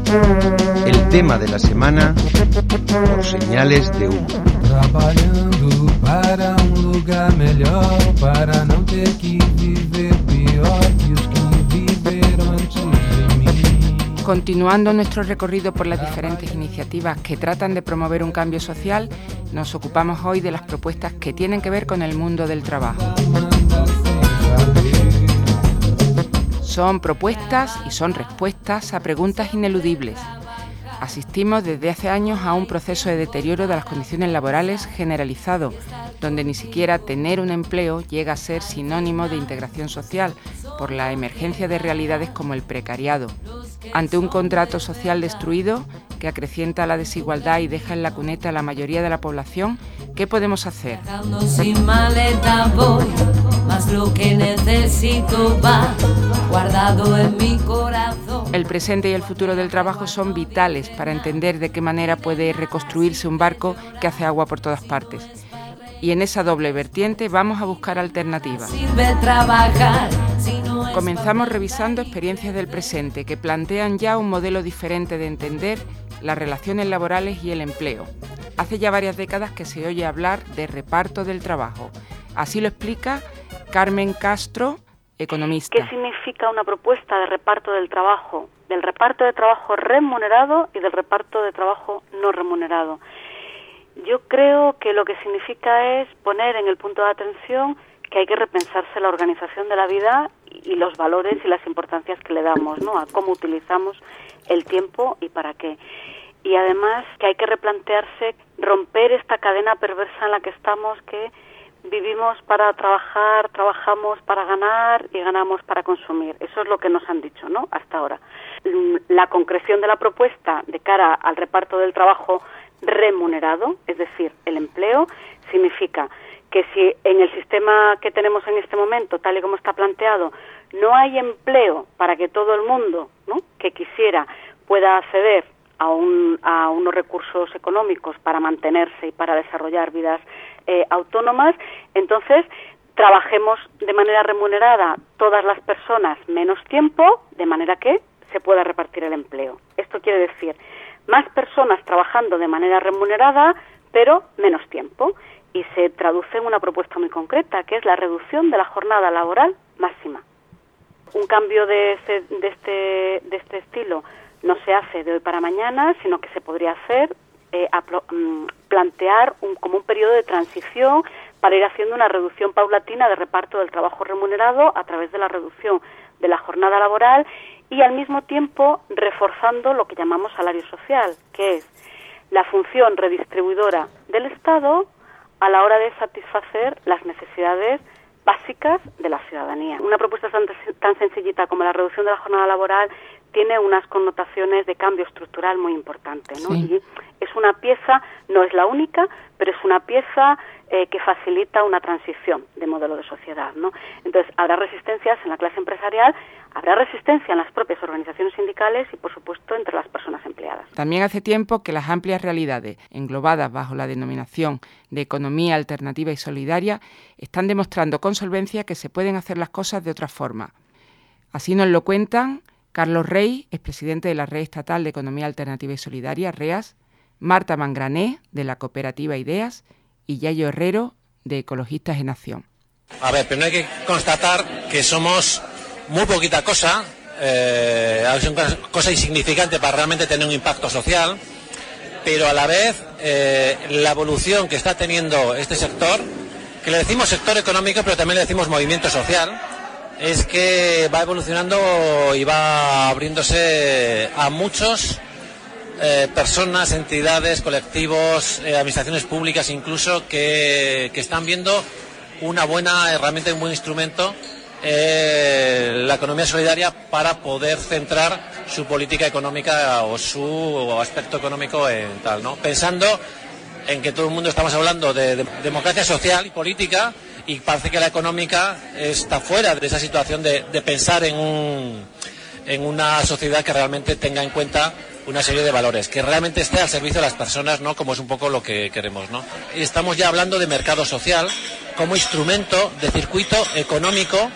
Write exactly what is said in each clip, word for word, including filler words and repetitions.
El tema de la semana por Señales de Humo. Trabalhando para un lugar mejor, para no ter que viver peor que os que viveram antes de mí. Continuando nuestro recorrido por las diferentes iniciativas que tratan de promover un cambio social, nos ocupamos hoy de las propuestas que tienen que ver con el mundo del trabajo. Son propuestas y son respuestas a preguntas ineludibles. Asistimos desde hace años a un proceso de deterioro de las condiciones laborales generalizado, donde ni siquiera tener un empleo llega a ser sinónimo de integración social por la emergencia de realidades como el precariado. Ante un contrato social destruido que acrecienta la desigualdad y deja en la cuneta a la mayoría de la población, ¿qué podemos hacer? Sin maleta voy, más lo que necesito va guardado en mi corazón. El presente y el futuro del trabajo son vitales para entender de qué manera puede reconstruirse un barco que hace agua por todas partes. Y en esa doble vertiente vamos a buscar alternativas. Comenzamos revisando experiencias del presente que plantean ya un modelo diferente de entender las relaciones laborales y el empleo. Hace ya varias décadas que se oye hablar de reparto del trabajo. Así lo explica Carmen Castro, economista. ¿Qué significa una propuesta de reparto del trabajo? Del reparto de trabajo remunerado y del reparto de trabajo no remunerado. Yo creo que lo que significa es poner en el punto de atención que hay que repensarse la organización de la vida y los valores y las importancias que le damos, ¿no?, a cómo utilizamos el tiempo y para qué. Y además que hay que replantearse, romper esta cadena perversa en la que estamos, que vivimos para trabajar, trabajamos para ganar y ganamos para consumir. Eso es lo que nos han dicho, ¿no?, hasta ahora. La concreción de la propuesta de cara al reparto del trabajo remunerado, es decir, el empleo, significa que si en el sistema que tenemos en este momento, tal y como está planteado, no hay empleo para que todo el mundo, ¿no?, que quisiera pueda acceder a, un, a unos recursos económicos para mantenerse y para desarrollar vidas eh, autónomas, entonces trabajemos de manera remunerada todas las personas menos tiempo, de manera que se pueda repartir el empleo. Esto quiere decir más personas trabajando de manera remunerada, pero menos tiempo. Y se traduce en una propuesta muy concreta, que es la reducción de la jornada laboral máxima. Un cambio de, ese, de, este, de este estilo no se hace de hoy para mañana, sino que se podría hacer, eh, a, um, plantear un, como un periodo de transición para ir haciendo una reducción paulatina de reparto del trabajo remunerado a través de la reducción de la jornada laboral y al mismo tiempo reforzando lo que llamamos salario social, que es la función redistribuidora del Estado a la hora de satisfacer las necesidades básicas de la ciudadanía. Una propuesta tan, tan sencillita como la reducción de la jornada laboral tiene unas connotaciones de cambio estructural muy importantes, ¿no? Sí. Y es una pieza, no es la única, pero es una pieza eh, que facilita una transición de modelo de sociedad, ¿no? Entonces, habrá resistencias en la clase empresarial, habrá resistencia en las propias organizaciones sindicales y, por supuesto, entre las personas empleadas. También hace tiempo que las amplias realidades, englobadas bajo la denominación de economía alternativa y solidaria, están demostrando con solvencia que se pueden hacer las cosas de otra forma. Así nos lo cuentan Carlos Rey, expresidente de la Red Estatal de Economía Alternativa y Solidaria, REAS, Marta Mangrané, de la cooperativa Ideas, y Yayo Herrero, de Ecologistas en Acción. A ver, pero no hay que constatar que somos muy poquita cosa, eh, es una cosa insignificante para realmente tener un impacto social, pero a la vez eh, la evolución que está teniendo este sector, que le decimos sector económico, pero también le decimos movimiento social, es que va evolucionando y va abriéndose a muchos eh, personas, entidades, colectivos, eh, administraciones públicas incluso, que, que están viendo una buena herramienta, un buen instrumento, eh, la economía solidaria, para poder centrar su política económica o su aspecto económico en tal, ¿no? Pensando en que todo el mundo estamos hablando de, de democracia social y política, y parece que la económica está fuera de esa situación de, de pensar en, un, en una sociedad que realmente tenga en cuenta una serie de valores, que realmente esté al servicio de las personas, ¿no?, como es un poco lo que queremos, ¿no? Estamos ya hablando de mercado social como instrumento de circuito económico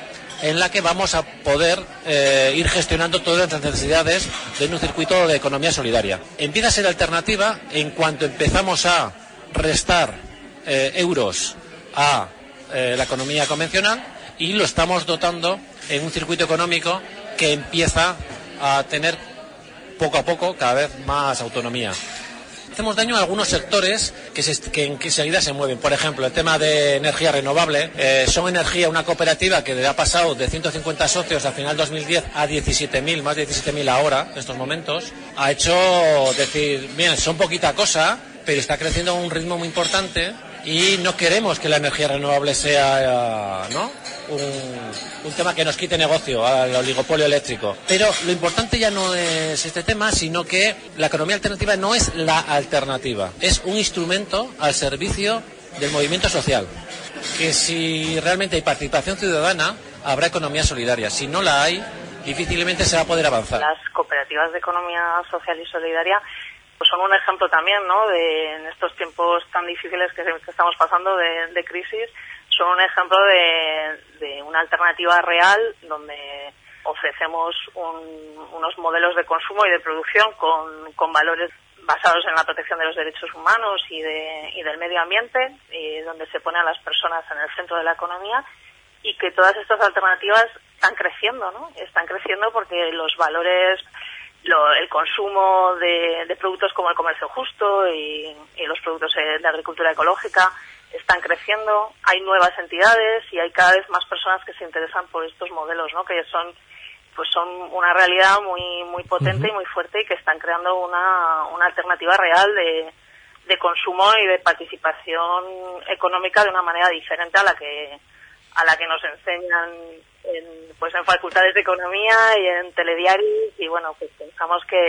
en la que vamos a poder eh, ir gestionando todas las necesidades de un circuito de economía solidaria. Empieza a ser alternativa en cuanto empezamos a restar eh, euros a eh, la economía convencional y lo estamos dotando en un circuito económico que empieza a tener poco a poco cada vez más autonomía. Hacemos daño a algunos sectores que, se, que enseguida se mueven. Por ejemplo, el tema de energía renovable. Eh, Son Energía, una cooperativa que ha pasado de ciento cincuenta socios a final dos mil diez a diecisiete mil, más de diecisiete mil ahora, en estos momentos. Ha hecho decir, bien, son poquita cosa, pero está creciendo a un ritmo muy importante y no queremos que la energía renovable sea, ¿no?, un, un tema que nos quite negocio al oligopolio eléctrico. Pero lo importante ya no es este tema, sino que la economía alternativa no es la alternativa, es un instrumento al servicio del movimiento social. Que si realmente hay participación ciudadana, habrá economía solidaria. Si no la hay, difícilmente se va a poder avanzar. Las cooperativas de economía social y solidaria pues son un ejemplo también, ¿no?, de en estos tiempos tan difíciles que, que estamos pasando de, de crisis, son un ejemplo de, de una alternativa real donde ofrecemos un, unos modelos de consumo y de producción con, con valores basados en la protección de los derechos humanos y, de, y del medio ambiente, y donde se pone a las personas en el centro de la economía, y que todas estas alternativas están creciendo, ¿no? Están creciendo porque los valores, lo, el consumo de, de productos como el comercio justo y, y los productos de agricultura ecológica están creciendo. Hay nuevas entidades y hay cada vez más personas que se interesan por estos modelos, ¿no?, que son pues son una realidad muy muy potente uh-huh. y muy fuerte, y que están creando una, una alternativa real de, de consumo y de participación económica de una manera diferente a la que a la que nos enseñan en, pues en facultades de economía y en telediarios, y bueno, pues pensamos que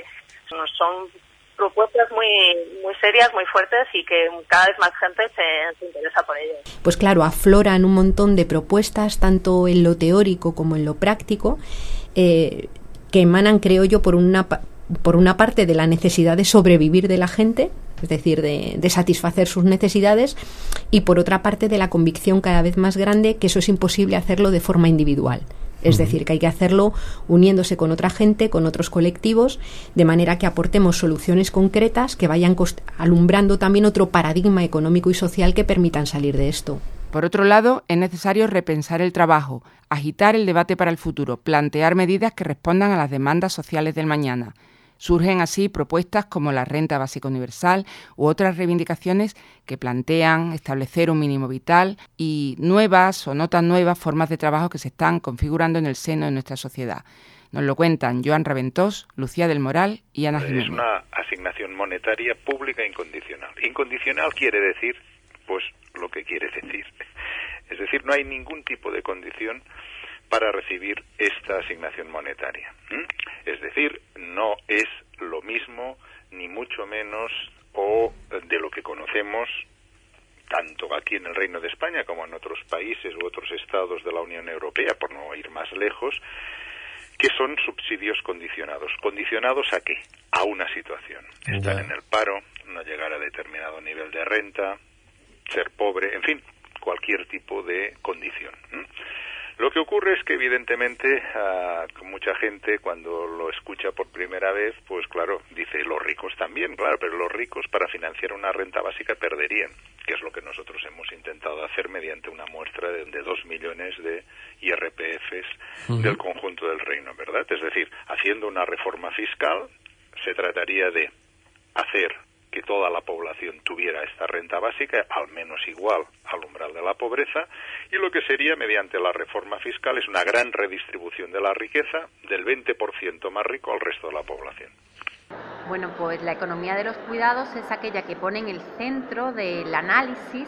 son propuestas muy muy serias, muy fuertes, y que cada vez más gente se, se interesa por ellas. Pues claro, afloran un montón de propuestas, tanto en lo teórico como en lo práctico, eh, que emanan, creo yo, por una por una parte de la necesidad de sobrevivir de la gente, es decir, de, de satisfacer sus necesidades, y por otra parte de la convicción cada vez más grande que eso es imposible hacerlo de forma individual. Es decir, que hay que hacerlo uniéndose con otra gente, con otros colectivos, de manera que aportemos soluciones concretas que vayan alumbrando también otro paradigma económico y social que permitan salir de esto. Por otro lado, es necesario repensar el trabajo, agitar el debate para el futuro, plantear medidas que respondan a las demandas sociales del mañana. Surgen así propuestas como la renta básica universal u otras reivindicaciones que plantean establecer un mínimo vital y nuevas o no tan nuevas formas de trabajo que se están configurando en el seno de nuestra sociedad. Nos lo cuentan Joan Raventós, Lucía del Moral y Ana Jiménez. Es una asignación monetaria pública incondicional. Incondicional quiere decir, pues, lo que quiere decir. Es decir, no hay ningún tipo de condición para recibir esta asignación monetaria. ¿Mm? Es decir, no es lo mismo, ni mucho menos, o de lo que conocemos, tanto aquí en el Reino de España como en otros países u otros estados de la Unión Europea, por no ir más lejos, que son subsidios condicionados. ¿Condicionados a qué? A una situación. Estar en el paro, no llegar a determinado nivel de renta, ser pobre, en fin, cualquier tipo de condición. ¿Mm? Lo que ocurre es que evidentemente uh, mucha gente cuando lo escucha por primera vez, pues claro, dice los ricos también, claro, pero los ricos para financiar una renta básica perderían, que es lo que nosotros hemos intentado hacer mediante una muestra de, de dos millones de I R P Fs uh-huh. del conjunto del reino, ¿verdad? Es decir, haciendo una reforma fiscal se trataría de hacer que toda la población tuviera esta renta básica, al menos igual al umbral de la pobreza, y lo que sería, mediante la reforma fiscal, es una gran redistribución de la riqueza del veinte por ciento más rico al resto de la población. Bueno, pues la economía de los cuidados es aquella que pone en el centro del análisis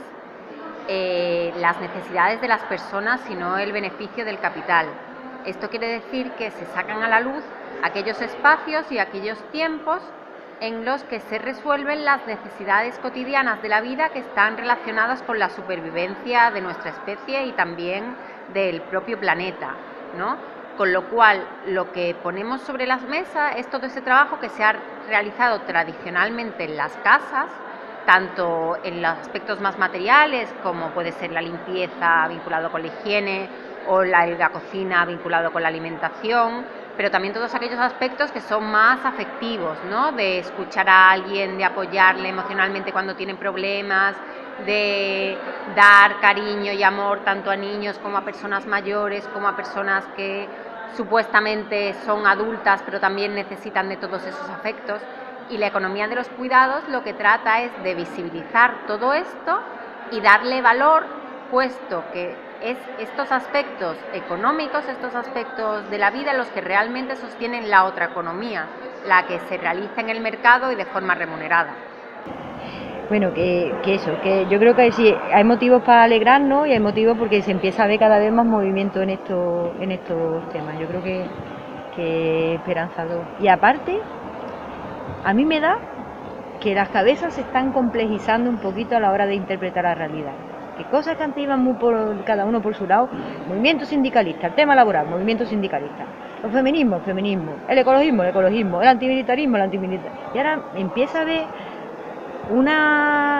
eh, las necesidades de las personas y no el beneficio del capital. Esto quiere decir que se sacan a la luz aquellos espacios y aquellos tiempos en los que se resuelven las necesidades cotidianas de la vida que están relacionadas con la supervivencia de nuestra especie y también del propio planeta, ¿no? Con lo cual, lo que ponemos sobre las mesas es todo ese trabajo que se ha realizado tradicionalmente en las casas, tanto en los aspectos más materiales, como puede ser la limpieza vinculado con la higiene, o la, la cocina vinculado con la alimentación, pero también todos aquellos aspectos que son más afectivos, ¿no? De escuchar a alguien, de apoyarle emocionalmente cuando tienen problemas, de dar cariño y amor tanto a niños como a personas mayores, como a personas que supuestamente son adultas pero también necesitan de todos esos afectos. Y la economía de los cuidados lo que trata es de visibilizar todo esto y darle valor, puesto que es estos aspectos económicos, estos aspectos de la vida los que realmente sostienen la otra economía, la que se realiza en el mercado y de forma remunerada. Bueno, que, que eso, que yo creo que sí, hay motivos para alegrarnos y hay motivos porque se empieza a ver cada vez más movimiento en estos, en estos temas. Yo creo que, que esperanzador. Y aparte, a mí me da que las cabezas se están complejizando un poquito a la hora de interpretar la realidad. Que cosas que antes iban muy por, cada uno por su lado, movimiento sindicalista, el tema laboral, movimiento sindicalista, los feminismos, feminismo, el ecologismo, el ecologismo, el antimilitarismo, el antimilitarismo. Y ahora empieza a ver una,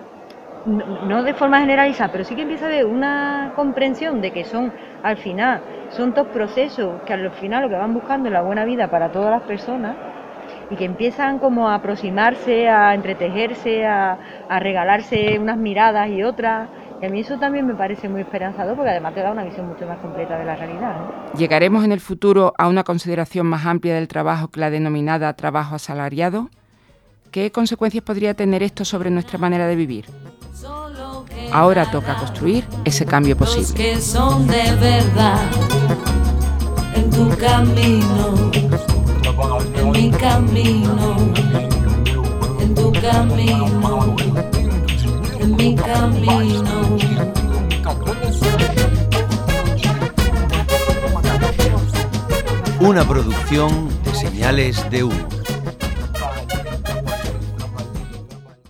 no de forma generalizada, pero sí que empieza a haber una comprensión de que son, al final, son dos procesos que al final lo que van buscando es la buena vida para todas las personas y que empiezan como a aproximarse, a entretejerse, a, a regalarse unas miradas y otras. Y a mí eso también me parece muy esperanzador porque además te da una visión mucho más completa de la realidad, ¿no? ¿Llegaremos en el futuro a una consideración más amplia del trabajo que la denominada trabajo asalariado? ¿Qué consecuencias podría tener esto sobre nuestra manera de vivir? Ahora toca construir ese cambio posible. Los que son de verdad en tu camino, en mi camino, en tu camino, en mi camino. Una producción de Señales de Humo.